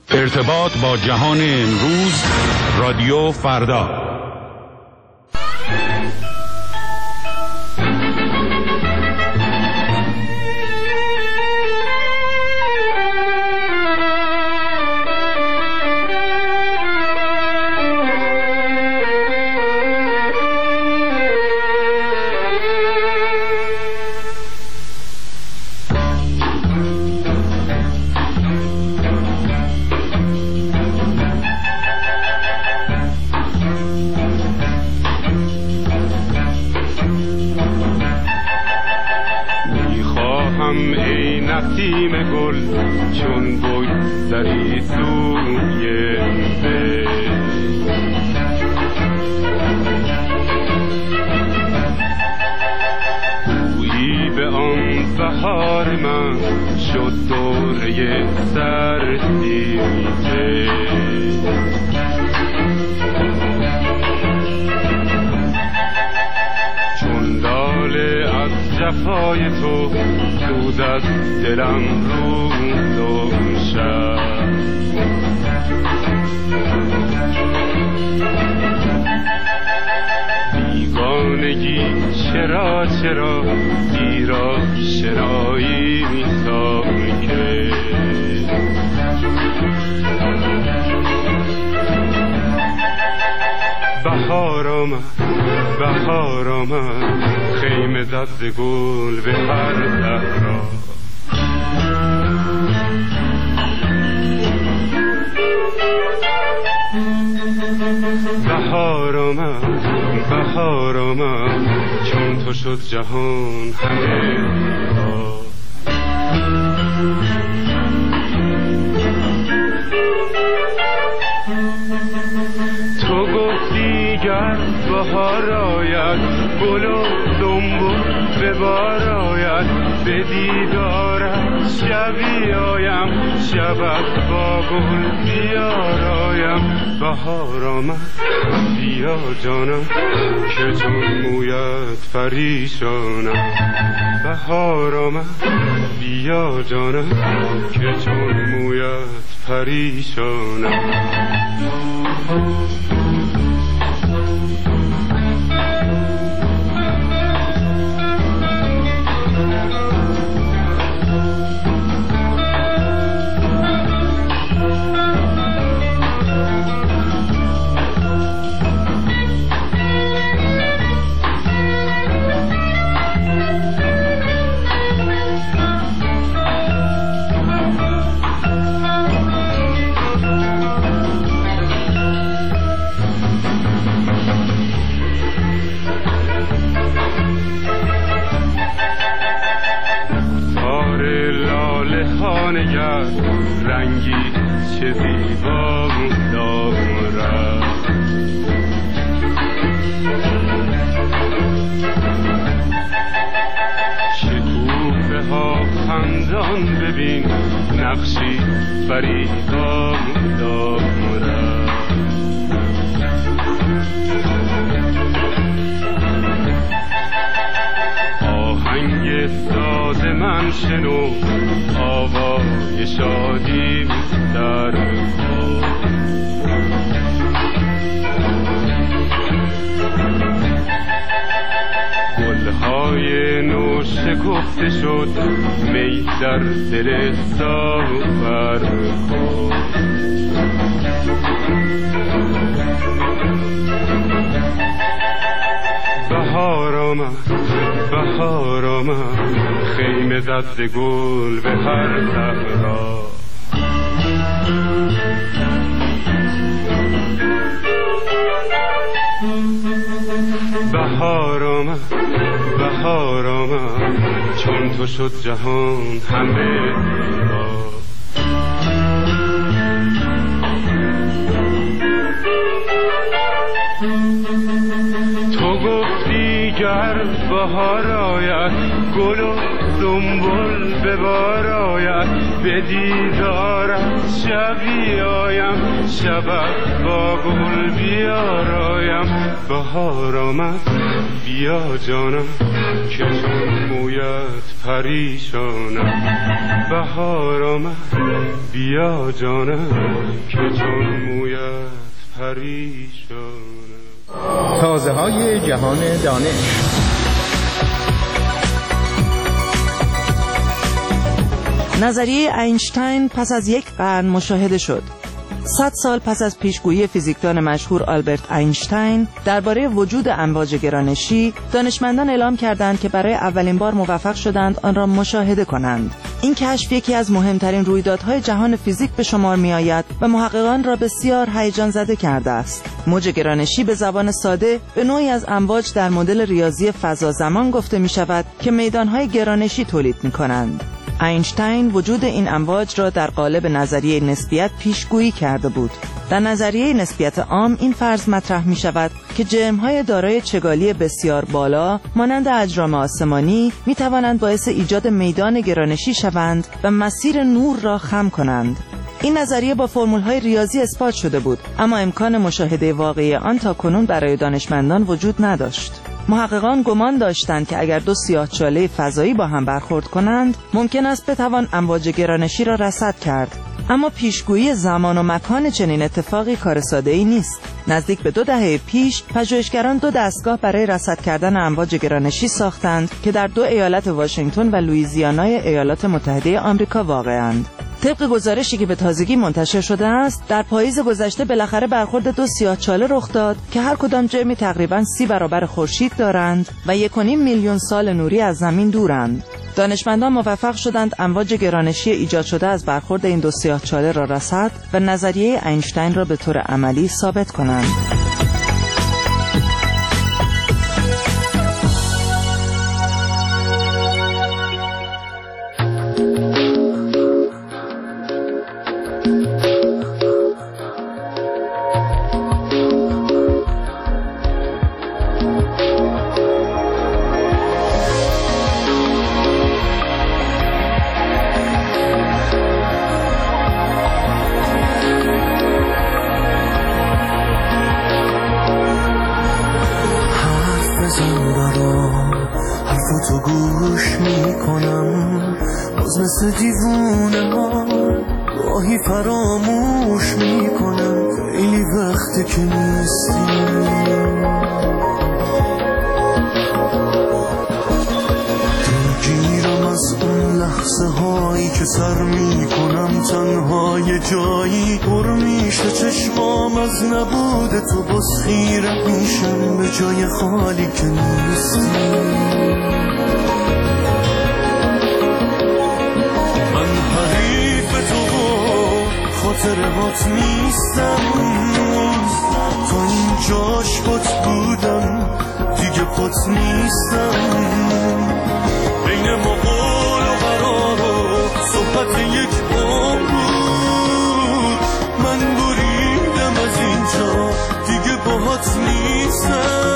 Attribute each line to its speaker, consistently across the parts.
Speaker 1: ارتباط با جهان امروز، رادیو فردا.
Speaker 2: چون بگذری سوی گویی به آن بهار من شد دوره سرسیده، چون لاله از جفای تو سوز از دلم روز و شب. بیگانگی چرا گیرا شنایی ساکه، بهار آمد خیمه زد ز گل به هر صحرا. بهار آمد چون تو شد جهان همه را. تو گفتی گر بهار آید گل و دنبل به بار آید، به دیدارت شبی آیم شبت با گل بیارایم. بهار آمد بیا جانم که چون مویت پریشانم. بهار آمد بیا جانم که چون مویت پریشانم. رنگی چه زیبا دارد، شکوفه ها خندان ببین نقشی فریبا دارد. آهنگ ساز من شنو آوای شادی در پا. گلهای نو شکفته شد می در دل ساغر کن. بهار آمد خیمه زد ز گل به هر صحرا. بهار آمد چون تو شد جهان همه را. تو گفتی گر بهار آید گل و دنبل به بار آید، به دیدارت شبی آیم، شبت با گل بیارایم. بهار آمد بیا جانم که چون مویت پریشانم. بهار آمد بیا جانم که چون مویت پریشانم.
Speaker 3: تازه های جهان دانش.
Speaker 4: نظریه اینشتین پس از 1 قرن مشاهده شد. 100 سال پس از پیشگویی فیزیکدان مشهور آلبرت اینشتین درباره وجود امواج گرانشی، دانشمندان اعلام کردند که برای اولین بار موفق شدند آن را مشاهده کنند. این کشف یکی از مهمترین رویدادهای جهان فیزیک به شمار می آید و محققان را بسیار هیجان زده کرده است. موج گرانشی به زبان ساده به نوعی از امواج در مدل ریاضی فضا زمان گفته می شود که میدانهای گرانشی تولید می کنند. اینشتین وجود این امواج را در قالب نظریه نسبیت پیشگویی کرده بود. در نظریه نسبیت عام این فرض مطرح می شود که جرم‌های دارای چگالی بسیار بالا مانند اجرام آسمانی می توانند باعث ایجاد میدان گرانشی شوند و مسیر نور را خم کنند. این نظریه با فرمول‌های ریاضی اثبات شده بود، اما امکان مشاهده واقعی آن تاکنون برای دانشمندان وجود نداشت. محققان گمان داشتند که اگر 2 سیاه‌چاله فضایی با هم برخورد کنند، ممکن است بتوان امواج گرانشی را رصد کرد. اما پیشگویی زمان و مکان چنین اتفاقی کار ساده‌ای نیست. نزدیک به 2 دهه پیش پژوهشگران 2 دستگاه برای رصد کردن امواج گرانشی ساختند که در 2 ایالت واشنگتن و لوئیزیانای ایالات متحده آمریکا واقع‌اند. طبق گزارشی که به تازگی منتشر شده است، در پاییز گذشته بالاخره برخورد 2 سیاه‌چاله رخ داد که هر کدام جرمی تقریباً 30 برابر خورشید دارند و 1.5 میلیون سال نوری از زمین دورند. دانشمندان موفق شدند امواج گرانشی ایجاد شده از برخورد این 2 سیاه‌چاله را رصد و نظریه اینشتین را به طور عملی ثابت کنند.
Speaker 5: حرفاتو گوش میکنم، باز مثل دیوونه ها گاهی فراموش میکنم. خیلی وقته که نیستی، دلگیرم از اون لحظه هایی که سر میکنم تنها یه جایی پر میشه چشمام از نبود تو، باز خیره میشم به جای خالی که نیستی. من حریف تو و خاطرهات نیستم، تا اینجاش پات بودم دیگه پات نیستم. بین ما قول و قرار و صحبت یک عمر بود، من بریدم از اینجا دیگه باهات نیستم.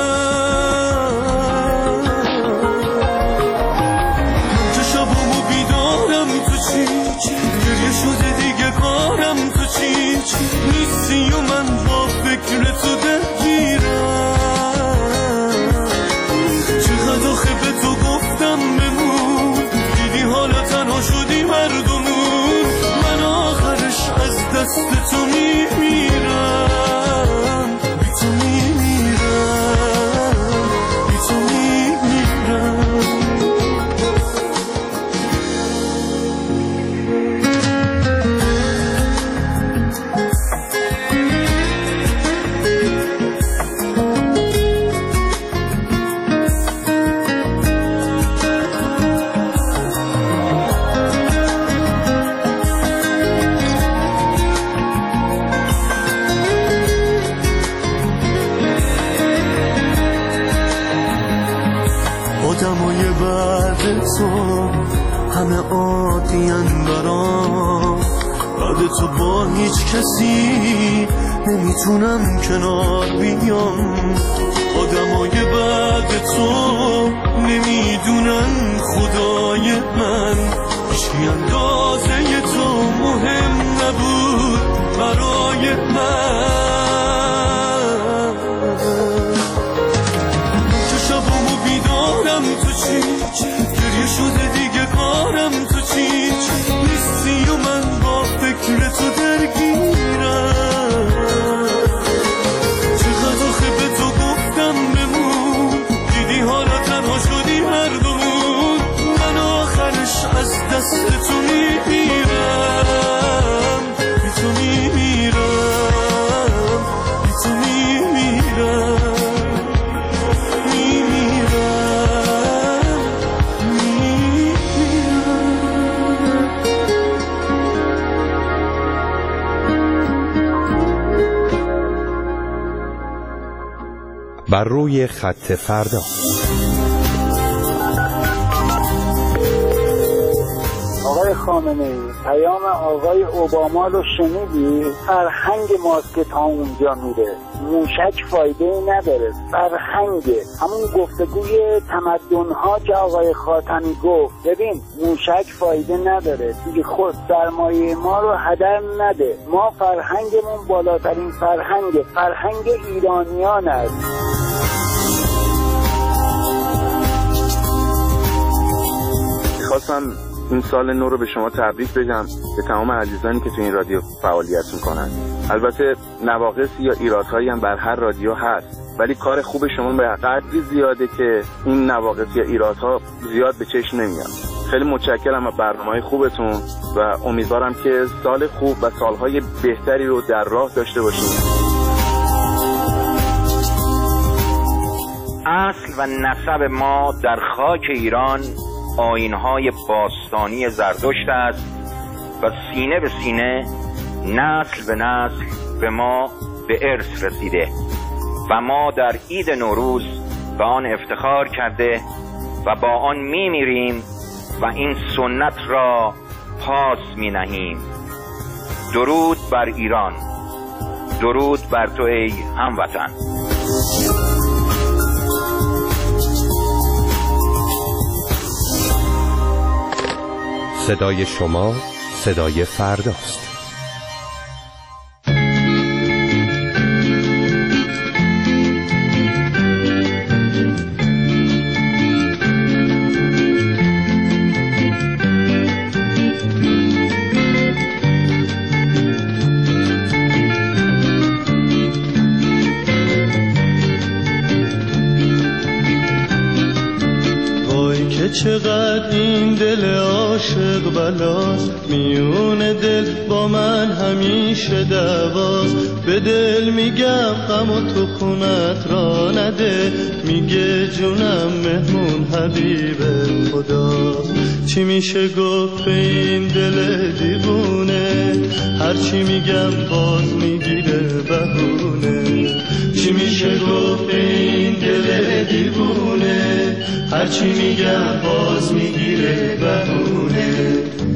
Speaker 5: من که شبامو بیدارم تو چی گریه شده دیگه کارم تو چی نیستی و من با فکر تو درگیرم. چقدر آخه به تو گفتم بمون، دیدی حالا تنها شدی مردمون. من آخرش از دست تو میمیرم، بی تو میمیرم، بی تو میمیرم. آدمای بعد تو همه عادی‌ان برام، بعد تو با هیچ کسی نمیتونم کنار بیام. آدمای بعد تو نمیدونن خدای من هیچی اندازه تو مهم نبود برای من. که شبامو بیدارم تو چی گریه شده دیگه کارم تو چی نیستی و من با فکر تو درگیرم. چقدر آخه به تو گفتم بمون دیدی حالا تنها شدی هر دومون. من آخرش از دست تو میمیرم بی تو میمیرم بی تو میمیرم
Speaker 1: بر روی خط فردا.
Speaker 6: آقای خامنه‌ای پیام آقای اوباما رو شنیدی؟ فرهنگ ماست که تا اونجا میره. موشک فایده ای نداره، فرهنگه. همون گفتگوی تمدن‌ها که آقای خاتمی گفت ببین موشک فایده نداره دیگه، خود سرمایه ما رو هدر نده. ما فرهنگمون بالاترین فرهنگ ایرانیان است.
Speaker 7: خواستم این سال نو رو به شما تبریک بگم، به تمام عزیزانی که تو این رادیو فعالیت میکنن. البته نواقص یا ایرادهایی هم بر هر رادیو هست، ولی کار خوب شما به قدری زیاده که این نواقص یا ایرادها زیاد به چشم نمیاد. خیلی متشکرم از برنامه‌های خوبتون و امیدوارم که سال خوب و سالهای بهتری رو در راه داشته باشیم.
Speaker 8: اصل و نسب ما در خاک ایران آیین‌های باستانی زرتشت است و سینه به سینه نسل به نسل به ما به ارث رسیده و ما در عید نوروز به آن افتخار کرده و با آن میمیریم و این سنت را پاس مینهیم. درود بر ایران، درود بر تو ای هموطن.
Speaker 1: صدای شما صدای فرداست.
Speaker 5: چقدر این دل عاشق بلاست، میون دل با من همیشه دعواست. به دل میگم غم و تو خونت را نده، میگه جونم مهمون حبیب خداست. چی میشه گفت به این دل دیوونه، هرچی میگم باز میگیره بهونه. چی میشه گفت به این دل دیوونه، هرچی میگم باز میگیره بهونه.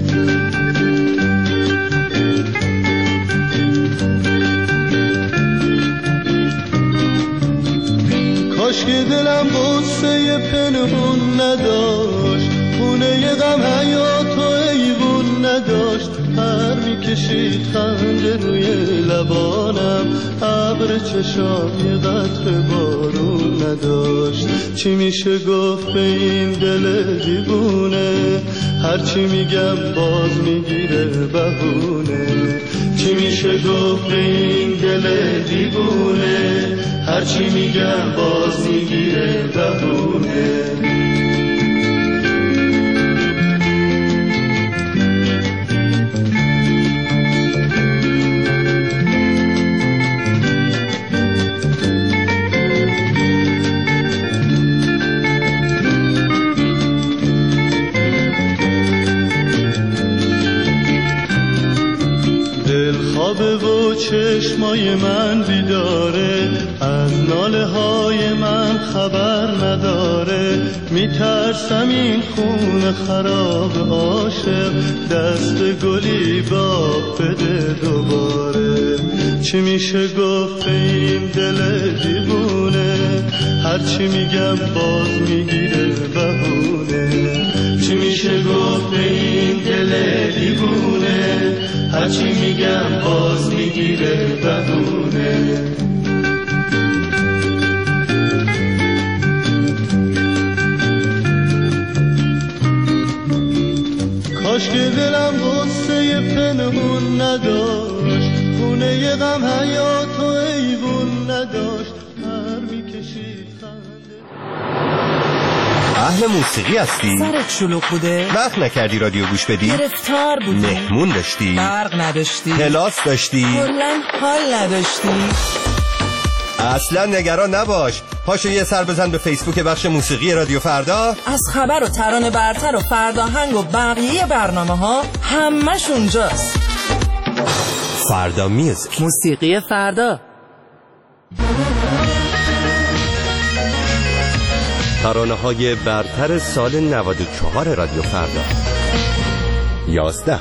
Speaker 5: کاش که دلم غصه پنهون نداشت، خونه غم حیات و ایوون نداشت. پر میکشید خنده روی لبانم، ابر چشام یه قطره بارون نداشت. چی میشه گفت به این دل دیوونه، هرچی میگم باز میگیره بهونه. چی میشه گفت به این دل دیوونه، هرچی میگم باز میگیره بهونه. و چشمای من بیداره، از ناله های من خبر نداره. میترسم این خون خراب عاشق دست گلی باغ بده دوباره. چی میشه گفت به این دل دیوونه، هرچی میگم باز میگیره بهونه. چی میشه گفت به این دل هرچی میگم باز میگیره بهونه. کاش که دلم غصه پنهون نداشت، خونه ی غم حیات و ایوون نداشت، هر میکشید خنده.
Speaker 9: اهل موسیقی هستی؟
Speaker 4: سرت شلوغ بوده؟
Speaker 9: وقت نکردی رادیو گوش بدی؟
Speaker 4: گرفتار بودی؟
Speaker 9: مهمون داشتی؟
Speaker 4: برق نداشتی؟
Speaker 9: کلاس داشتی؟
Speaker 4: کلاً حال نداشتی؟
Speaker 9: اصلا نگران نباش، پاشو یه سر بزن به فیسبوک بخش موسیقی رادیو فردا.
Speaker 4: از خبر و ترانه برتر و فرداهنگ و بقیه برنامه ها همش اونجاست.
Speaker 9: فردا میوزیک،
Speaker 4: موسیقی فردا.
Speaker 9: ترانه های برتر سال 94 رادیو فردا. 11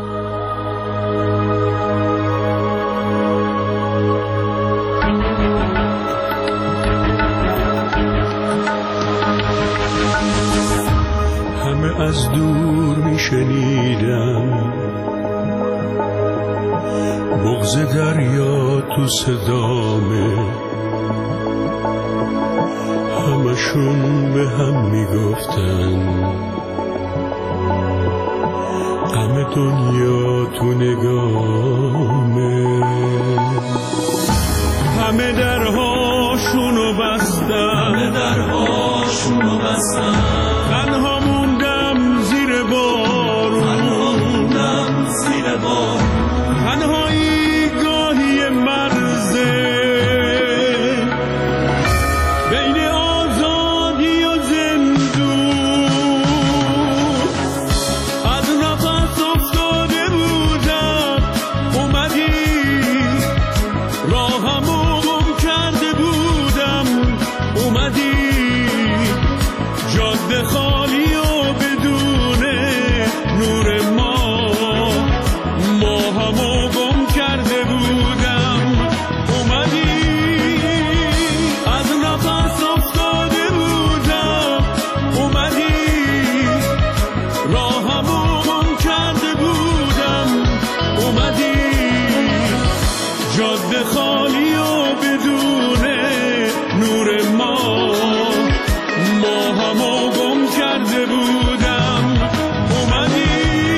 Speaker 5: همه از دور میشنیدم بغض دریا تو صدامه، همشون به هم میگفتن غم دنیا تو نگامه. همه درهاشونو بستن، تنها موندم زیر بارون، تنهایی گاهی مرزه بین آزادی و زندون. از نفس افتاده بودم اومدی، راهمو گم کرده بودم اومدی، جاده خالی و بدون نور ما همو گم کرده بودم اومدی. از نفس افتاده بودم اومدی، راهمو گم کرده بودم اومدی، جاده خالی و بدون نور ما همو گم کرده بودم اومدی.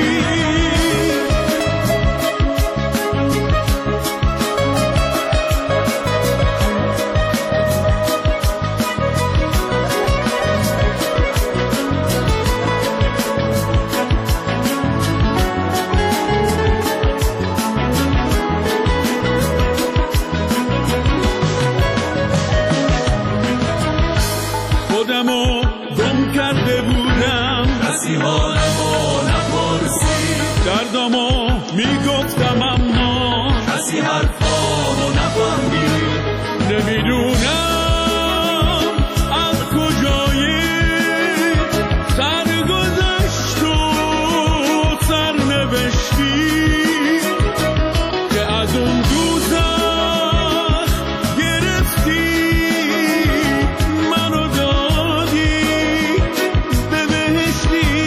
Speaker 5: خودمو گم کرده بودم، کسی حالمو نپرسید، دردمو میگفتم اما کسی حرفامو نفهمید. نمیدونم از کجای سرگذشت و سرنوشتی که از اون دوزخ گرفتی منو دادی به بهشتی،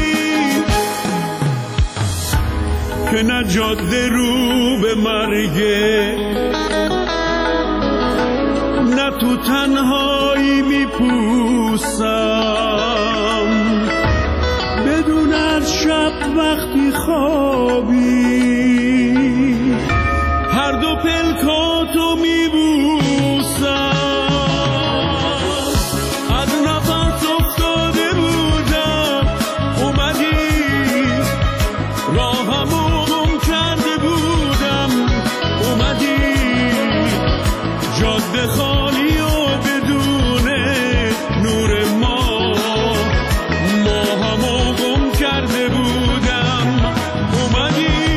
Speaker 5: که نه جاده رو به مرگه نه تو تنهایی میپوسم، بدون از شب وقتی خوابی هر دو پلکاتو میبوسم. از نفس افتاده بودم اومدی، راهمو گم کرده بودم اومدی، جاده خالی و بدون نور ما همو گم کرده بودم اومدی.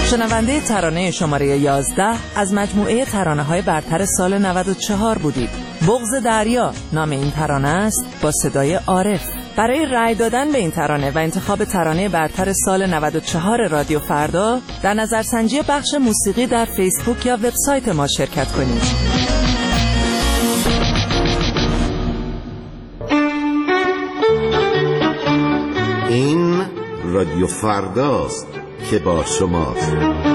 Speaker 4: شنونده ترانه شماره 11 از مجموعه ترانه‌های برتر سال 94 بودید. بغض دریا نام این ترانه است با صدای عارف. برای رأی دادن به این ترانه و انتخاب ترانه برتر سال 94 رادیو فردا در نظرسنجی بخش موسیقی در فیسبوک یا وبسایت ما شرکت کنید.
Speaker 10: این رادیو فرداست که با شماست.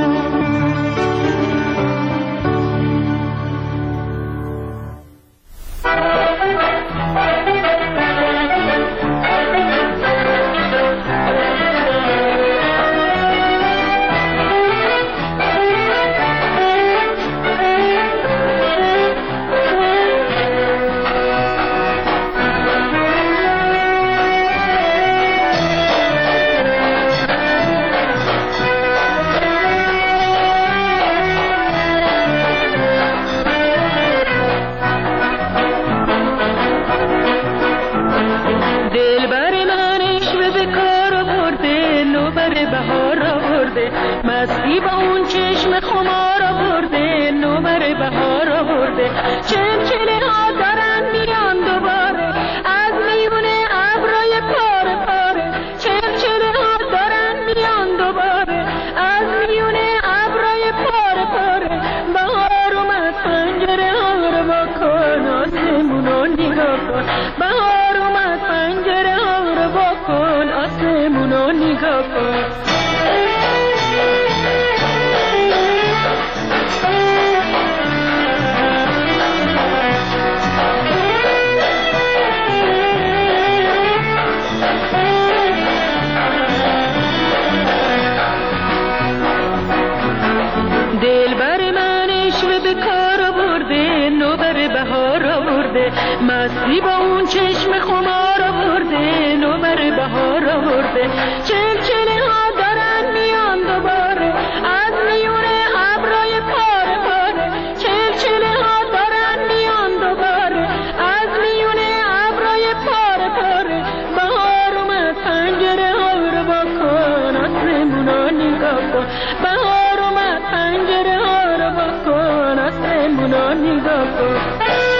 Speaker 11: مستی با اون چشم خمار آورده، نوبر بهار آورده، چلچله ها دارن میان دوباره از میون ابرای پاره پاره، چلچله ها دارن میان دوباره از میون ابرای پاره پاره. بهار اومد پنجره ها رو بکن، آسمونا نگاه کن. بهار اومد پنجره ها رو بکن، آسمونا نگاه کن.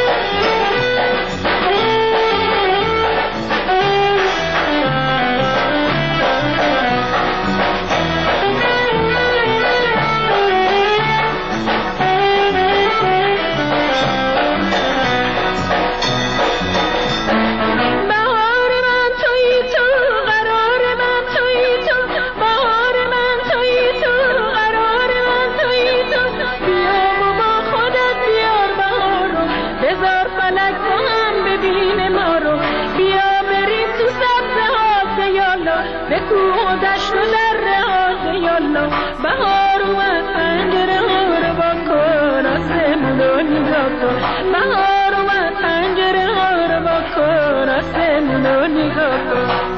Speaker 11: بهار اومد پنجره ها رو بکن، آسمونا نگاه کن. بهار اومد پنجره ها رو بکن، آسمونا نگاه کن.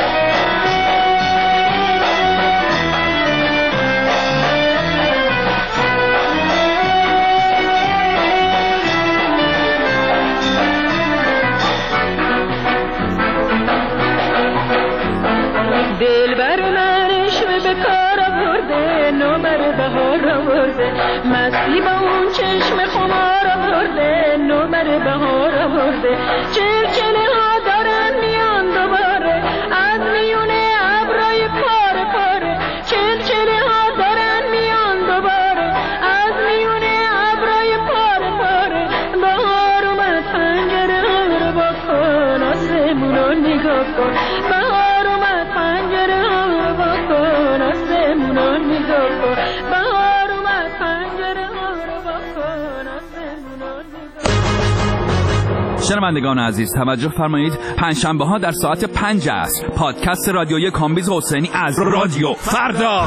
Speaker 11: دلبر من عشق به کار آورده، نوبر بهار آورده، مستی با اون چشم خمار آورده، نوبر بهار آورده، چلچله ها دارن میان دوباره از میون ابرای پاره پاره، چلچله ها دارن میان دوباره از میون ابرای پاره پاره. بهار اومد پنجره ها رو بکن، آسمونا نگاه کن. بهار اومد پنجره ها رو بکن، آسمونا نگاه کن. بهار اومد پنجره ها رو بکن، آسمونا نگاه کن.
Speaker 12: شنوندگان عزیز توجه فرمایید، پنجشنبه ها در ساعت 5 عصر پادکست رادیویی کامبیز حسینی از رادیو فردا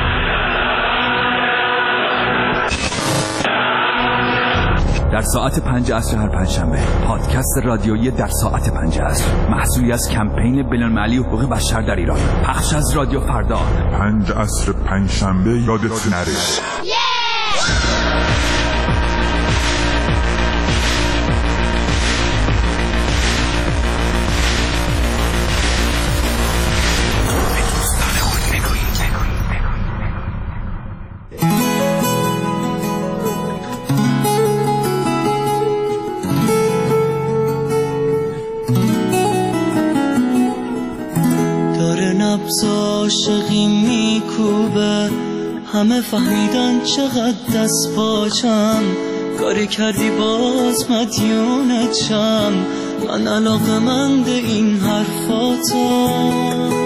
Speaker 12: در ساعت 5 عصر هر پنجشنبه پادکست رادیویی در ساعت 5 عصر محصولی از کمپین بین‌المللی حقوق بشر در ایران، پخش از رادیو فردا.
Speaker 13: 5 عصر پنجشنبه یادت نره.
Speaker 5: نبض عاشقی میکوبه، همه فهمیدن چقدر دست پاچم، کاری کردی باز مدیونتم، من علاقه‌مند این حرفاتم.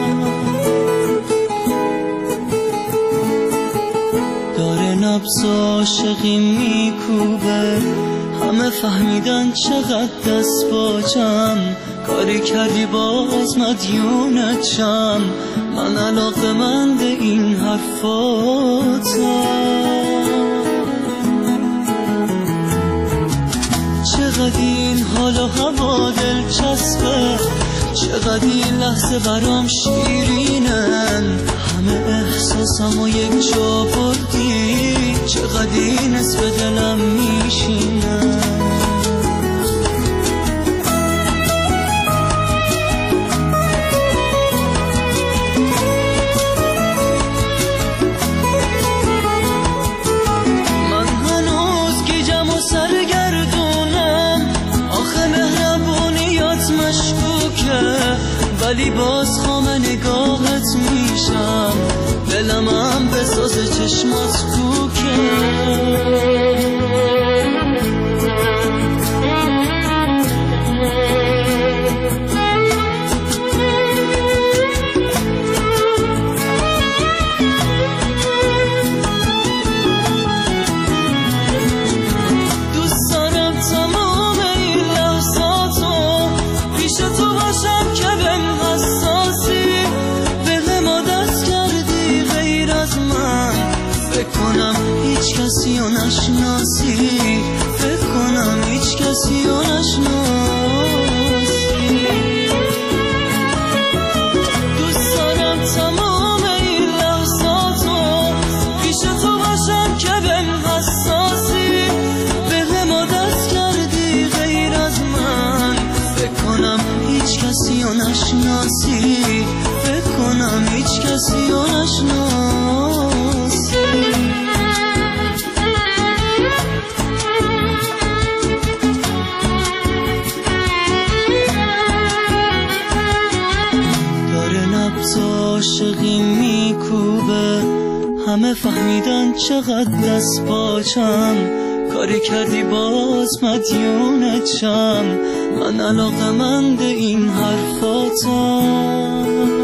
Speaker 5: داره نبض عاشقی میکوبه، همه فهمیدن چقدر دست پاچم، کاری کردی باز مدیونتم، من علاقه‌مند این حرفاتم. چقدر این حال و هوا دلچسبه، چقدر این لحظه برام شیرینن، همه احساسم و یک جا بردی، چقدر این اسم دلم میشینن. ولی باز خام نگاهت میشم، دلم هم به ساز چشمات کوکه. دوست دارم تمام این لحظاتو پیش تو باشم که بهم حساسی، به ما دست کردی غیر از من، فکر کنم هیچ کسی رو نشناسی، فکر کنم هیچ کسی رو نشناسی. دوست دارم تمام این لحظاتو پیش تو باشم که بهم حساسی، به ما دست کردی غیر از من، فکر کنم هیچ کسی رو نشناسی، فکر کنم هیچ کسی رو نشناسی. داره نبض عاشقی میکوبه، همه فهمیدن چقدر دست پاچم، کاری کردی باز مدیونتم، من علاقه‌مند این حرفاتم.